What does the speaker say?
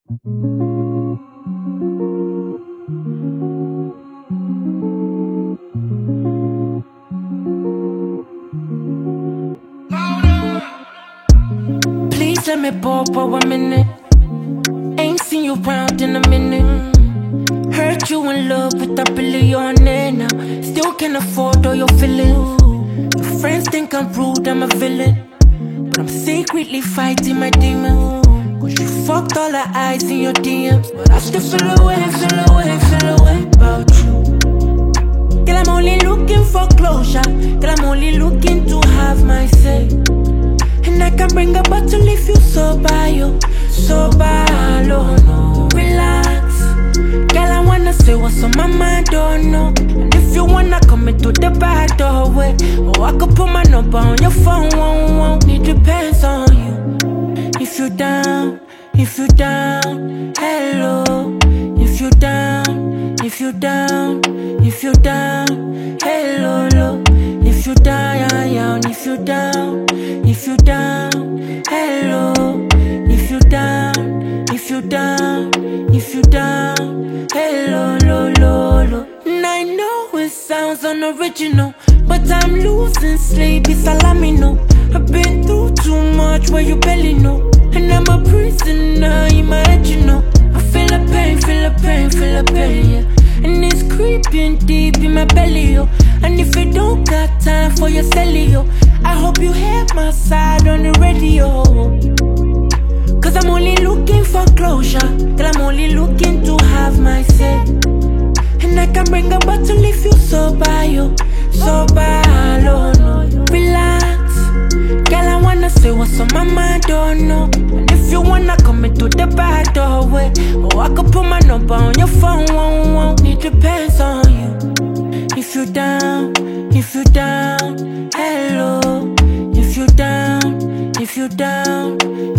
Please let me pop for 1 minute. Ain't seen you round in a minute. Heard you in love with a billionaire now. Still can't afford all your feelings. Your friends think I'm rude, I'm a villain. But I'm secretly fighting my demons. Cause you fucked all the eyes in your DMs. But I still feel away about you. Girl, I'm only looking for closure. Girl, I'm only looking to have my say. And I can bring a bottle if you sober, yo. Sober, no. Relax. Girl, I wanna say what's on my mind, don't know. And if you wanna come into the back doorway, oh, I could put my number on your phone, won't. It depends on you. If you down, hello. If you down, hello, low. If you down, if you down, hello. If you down, hello, low. And I know it sounds unoriginal, but I'm losing sleep, it's alarming. I've been through too much where you barely know. And I'm a prisoner in my head, you know. I feel the pain, yeah. And it's creeping deep in my belly, yo. And if you don't got time for your celly, yo, I hope you hear my side on the radio. Cause I'm only looking for closure. Girl, I'm only looking to have my say. And I can bring a bottle if you sober, yo. Sober, no. Relax. Girl, I wanna say what's on my mind, don't know. And if you wanna come into the back doorway, oh, I could put my number on your phone, won't. It depends on you. If you down, hello. If you down,